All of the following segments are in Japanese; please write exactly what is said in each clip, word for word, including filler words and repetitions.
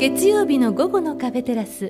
月曜日の午後のカフェテラス、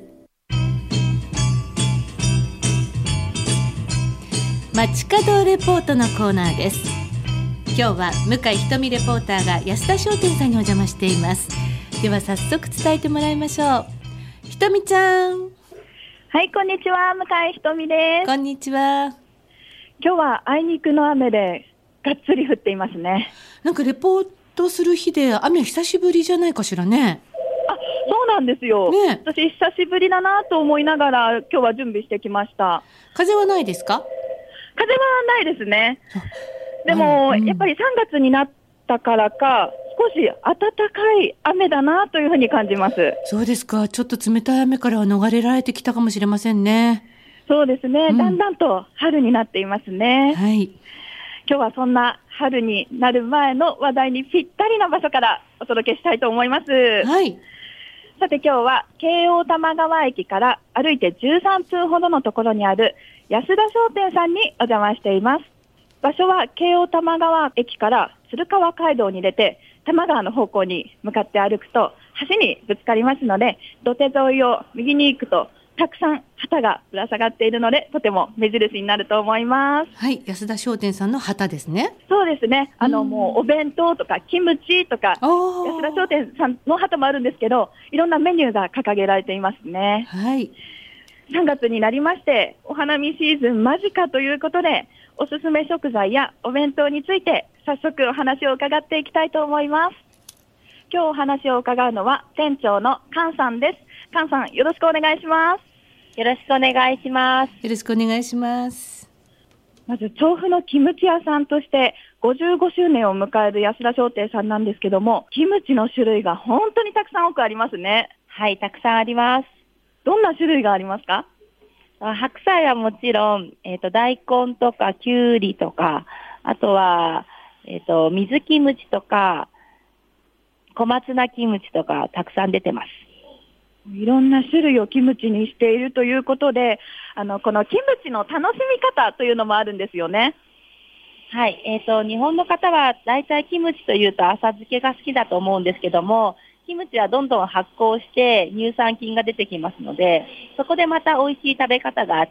街角レポートのコーナーです。今日は向井ひとみレポーターが安田商店さんにお邪魔しています。では早速伝えてもらいましょう。ひとみちゃん。 はい、こんにちは、向井ひとみです。 こんにちは。 今日はあいにくの雨でがっつり降っていますね。 なんかレポートする日で雨久しぶりじゃないかしらね。 あ、そうなんですよ、 ね、 私久しぶりだなと思いながら今日は準備してきました。 風はないですか？ 風はないですね。でも、うん、やっぱりさんがつになったからか少し暖かい雨だなというふうに感じます。 そうですか。ちょっと冷たい雨からは逃れられてきたかもしれませんね。 そうですね、うん、だんだんと春になっていますね。 はい、 今日はそんな春になる前の話題にぴったりな場所からお届けしたいと思います。 はい、 さて今日は京王多摩川駅から歩いてじゅうさんぷんほどのところにある安田商店さんにお邪魔しています。場所は京王多摩川駅から鶴川街道に出て多摩川の方向に向かって歩くと橋にぶつかりますので、土手沿いを右に行くとたくさん旗がぶら下がっているのでとても目印になると思います。 はい、安田商店さんの旗ですね。 そうですね、あのもうお弁当とかキムチとか安田商店さんの旗もあるんですけど、いろんなメニューが掲げられていますね。 はい、 さんがつになりましてお花見シーズン間近ということで、おすすめ食材やお弁当について早速お話を伺っていきたいと思います。今日お話を伺うのは店長の菅さんです。菅さん、よろしくお願いします。 よろしくお願いします。 よろしくお願いします。 まず調布のキムチ屋さんとしてごじゅうごしゅうねんを迎える安田商店さんなんですけども、キムチの種類が本当にたくさん多くありますね。 はい、たくさんあります。 どんな種類がありますか？ 白菜はもちろん、えっと、大根とかきゅうりとか、あとは、えっと、水キムチとか、小松菜キムチとか、たくさん出てます。 いろんな種類をキムチにしているということで、あの、このキムチの楽しみ方というのもあるんですよね。 はい、えっと、日本の方はだいたいキムチというと浅漬けが好きだと思うんですけども、キムチはどんどん発酵して乳酸菌が出てきますので、そこでまた美味しい食べ方があって、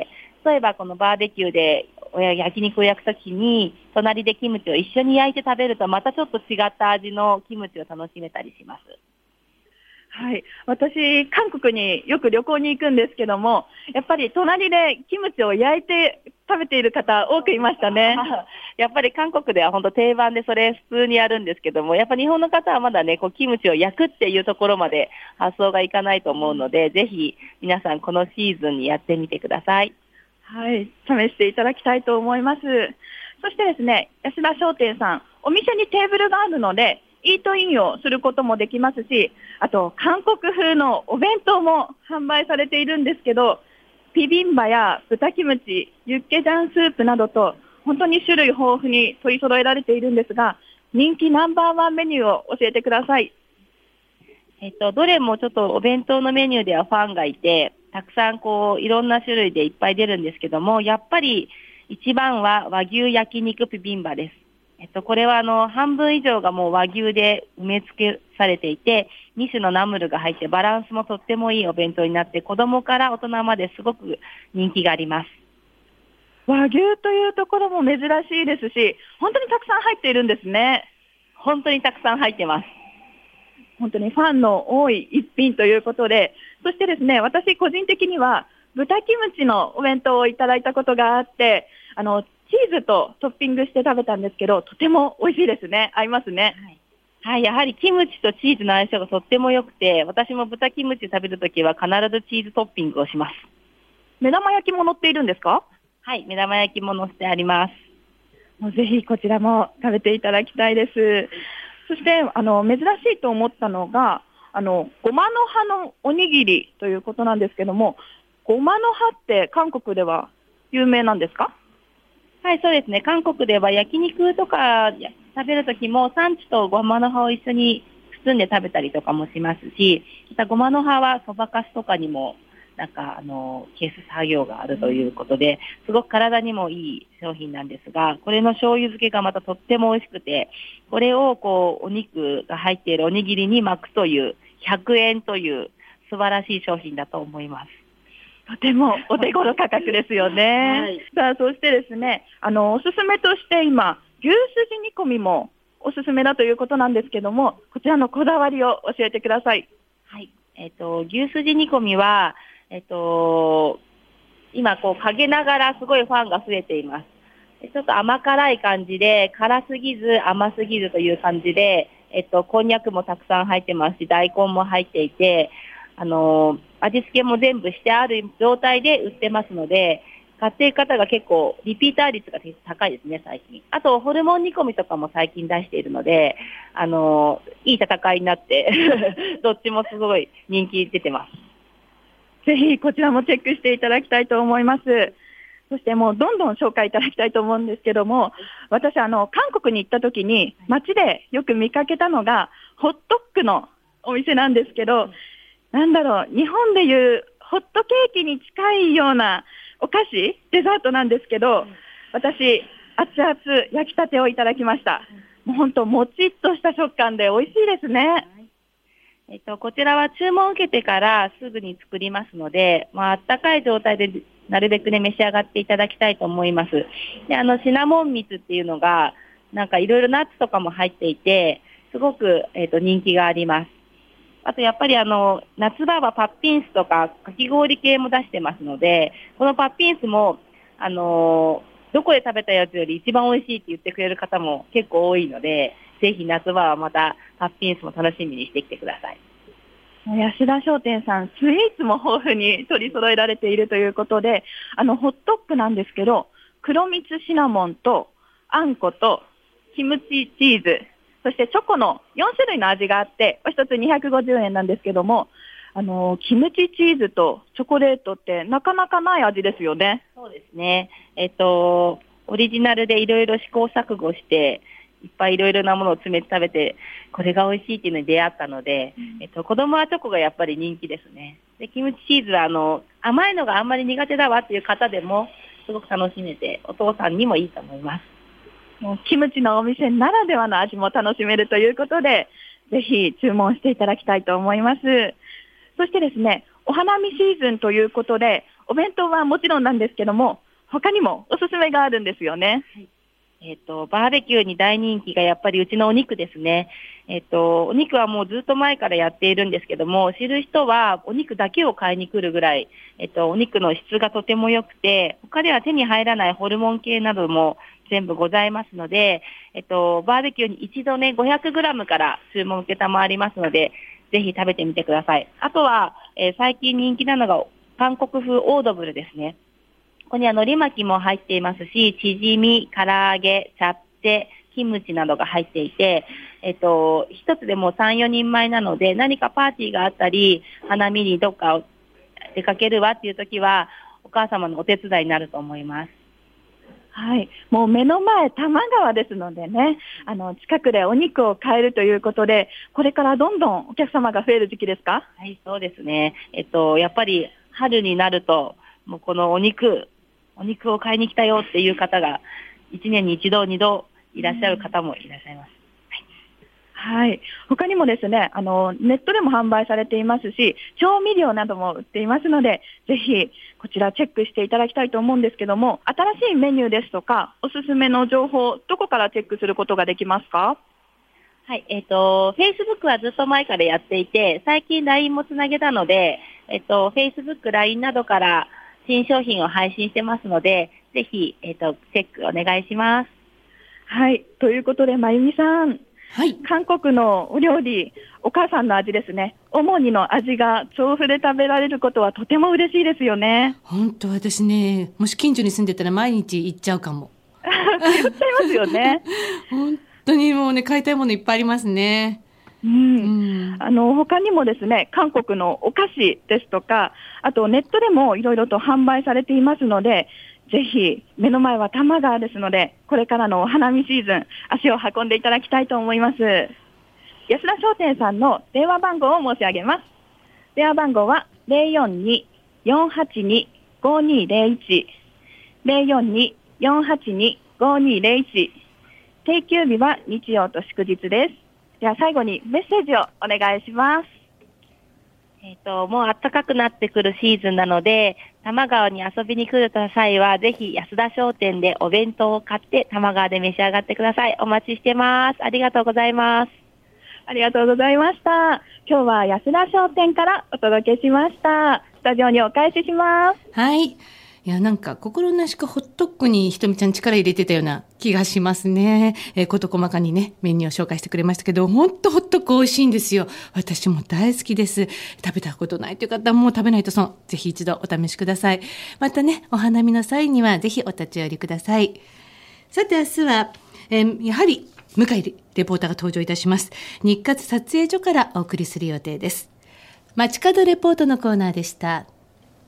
例えばこのバーベキューで焼肉を焼くときに隣でキムチを一緒に焼いて食べるとまたちょっと違った味のキムチを楽しめたりします。 はい、私韓国によく旅行に行くんですけども、やっぱり隣でキムチを焼いて食べている方多くいましたね。 やっぱり韓国では本当定番でそれ普通にやるんですけども、やっぱり日本の方はまだね、こうキムチを焼くっていうところまで発想がいかないと思うので、ぜひ皆さんこのシーズンにやってみてください。 はい、試していただきたいと思います。そしてですね、安田商店さん、お店にテーブルがあるのでイートインをすることもできますし、あと韓国風のお弁当も販売されているんですけど、ビビンバや豚キムチ、ユッケジャンスープなどと本当に種類豊富に取り揃えられているんですが、人気ナンバーワンメニューを教えてください。 えっと、どれもちょっとお弁当のメニューではファンがいて、たくさんこういろんな種類でいっぱい出るんですけども、やっぱり一番は和牛焼肉ビビンバです。えっと、これはあの半分以上がもう和牛で埋め付けされていて、に種のナムルが入ってバランスもとってもいいお弁当になって、子供から大人まですごく人気があります。 和牛というところも珍しいですし、本当にたくさん入っているんですね。 本当にたくさん入ってます。 本当にファンの多い一品ということで、そしてですね、私個人的には豚キムチのお弁当をいただいたことがあって、あのチーズとトッピングして食べたんですけど、とても美味しいですね。合いますね。 はい、はい、やはりキムチとチーズの相性がとっても良くて、私も豚キムチ食べるときは必ずチーズトッピングをします。 目玉焼きも乗っているんですか？ はい、目玉焼きも乗せてあります。 もうぜひこちらも食べていただきたいです。そしてあの珍しいと思ったのが、あのごまの葉のおにぎりということなんですけども、ごまの葉って韓国では有名なんですか？ はい、そうですね。韓国では焼肉とか食べるときもサンチュとごまの葉を一緒に包んで食べたりとかもしますし、またごまの葉はそばかすとかにもなんかあの消す作業があるということで、すごく体にもいい商品なんですが、これの醤油漬けがまたとっても美味しくて、これをこうお肉が入っているおにぎりに巻くというひゃくえんという素晴らしい商品だと思います。 とてもお手頃価格ですよね。 はい、 さあ、そしてですね、あの、おすすめとして今、牛すじ煮込みもおすすめだということなんですけども、こちらのこだわりを教えてください。 はい。えっと、牛すじ煮込みは、えっと、今、こう、陰ながらすごいファンが増えています。ちょっと甘辛い感じで、辛すぎず甘すぎずという感じで、えっと、こんにゃくもたくさん入ってますし、大根も入っていて、あの、味付けも全部してある状態で売ってますので、買っている方が結構リピーター率が高いですね、最近。あと、ホルモン煮込みとかも最近出しているので、あの、いい戦いになって、どっちもすごい人気出てます。 ぜひこちらもチェックしていただきたいと思います。そしてもうどんどん紹介いただきたいと思うんですけども、私あの韓国に行った時に街でよく見かけたのがホットドッグのお店なんですけど、なんだろう、日本でいうホットケーキに近いようなお菓子、デザートなんですけど、私熱々焼きたてをいただきました。もう本当もちっとした食感で美味しいですね。 えっと、こちらは注文を受けてからすぐに作りますので、まあ、あったかい状態でなるべくね、召し上がっていただきたいと思います。で、あの、シナモン蜜っていうのが、なんかいろいろナッツとかも入っていて、すごく、えっと、人気があります。あと、やっぱりあの、夏場はパッピンスとかかき氷系も出してますので、このパッピンスも、あのー、どこで食べたやつより一番美味しいって言ってくれる方も結構多いので、ぜひ夏場はまたパッピンスも楽しみにしてきてください。 安田商店さん、スイーツも豊富に取り揃えられているということで、あのホットドッグなんですけど、黒蜜シナモンとあんことキムチチーズ、そしてチョコのよん種類の味があって、お一つにひゃくごじゅうえんなんですけども、あのキムチチーズとチョコレートってなかなかない味ですよね。 そうですね。えっと、オリジナルでいろいろ試行錯誤して、いっぱいいろいろなものを詰めて食べて、これが美味しいっていうのに出会ったので、うん、えっと、子供はチョコがやっぱり人気ですね。で、キムチチーズはあの、甘いのがあんまり苦手だわっていう方でも、すごく楽しめて、お父さんにもいいと思います。 もうキムチのお店ならではの味も楽しめるということで、ぜひ注文していただきたいと思います。そしてですね、お花見シーズンということで、お弁当はもちろんなんですけども、他にもおすすめがあるんですよね。 はい、えっと、バーベキューに大人気がやっぱりうちのお肉ですね。えっと、お肉はもうずっと前からやっているんですけども、知る人はお肉だけを買いに来るぐらい、えっと、お肉の質がとても良くて、他では手に入らないホルモン系なども全部ございますので、えっと、バーベキューに一度ね、ごひゃくグラムから注文受けたまわりますので、ぜひ食べてみてください。あとは、えー、最近人気なのが韓国風オードブルですね。ここには海苔巻きも入っていますし、チヂミ、唐揚げ、チャプチェ、キムチなどが入っていて、えっと、一つでもさん、よにんまえなので、何かパーティーがあったり、花見にどっか出かけるわっていう時は、お母様のお手伝いになると思います。 はい。もう目の前、多摩川ですのでね、あの、近くでお肉を買えるということで、これからどんどんお客様が増える時期ですか？ はい、そうですね。えっと、やっぱり春になると、もうこのお肉、お肉を買いに来たよっていう方が、いちねんに一度、二度いらっしゃる方もいらっしゃいます。 はい。他にもですね、あの、ネットでも販売されていますし、調味料なども売っていますので、ぜひ、こちらチェックしていただきたいと思うんですけども、新しいメニューですとか、おすすめの情報、どこからチェックすることができますか？ はい、えっと、Facebook はずっと前からやっていて、最近 ライン もつなげたので、えっと、Facebook、ライン などから新商品を配信してますので、ぜひ、えっと、チェックお願いします。 はい。ということで、まゆみさん。 はい、 韓国のお料理、お母さんの味ですね。主にの味が調布で食べられることはとても嬉しいですよね。 本当私ね、もし近所に住んでたら毎日行っちゃうかも。 通っちゃいますよね。 本当にもうね、買いたいものいっぱいありますね。 うん、あの他にもですね、韓国のお菓子ですとか、あとネットでもいろいろと販売されていますので、ぜひ目の前は多摩川ですので、これからのお花見シーズン、足を運んでいただきたいと思います。安田商店さんの電話番号を申し上げます。電話番号は ゼロよんに よんはちに ごにゼロいち ゼロよんに よんはちに ごにゼロいち、定休日は日曜と祝日です。では最後にメッセージをお願いします。 えっと、もう暖かくなってくるシーズンなので、多摩川に遊びに来る際は、ぜひ安田商店でお弁当を買って多摩川で召し上がってください。お待ちしてます。ありがとうございます。 ありがとうございました。今日は安田商店からお届けしました。スタジオにお返しします。 はい。いや、なんか心なしかホットクにひとみちゃん力入れてたような気がしますね。えー、こと細かにね、メニューを紹介してくれましたけど、ほんとホットク美味しいんですよ。私も大好きです。食べたことないという方も食べないと損。ぜひ一度お試しください。またね、お花見の際にはぜひお立ち寄りください。さて明日は、えー、やはり向井レポーターが登場いたします。日活撮影所からお送りする予定です。街角レポートのコーナーでした。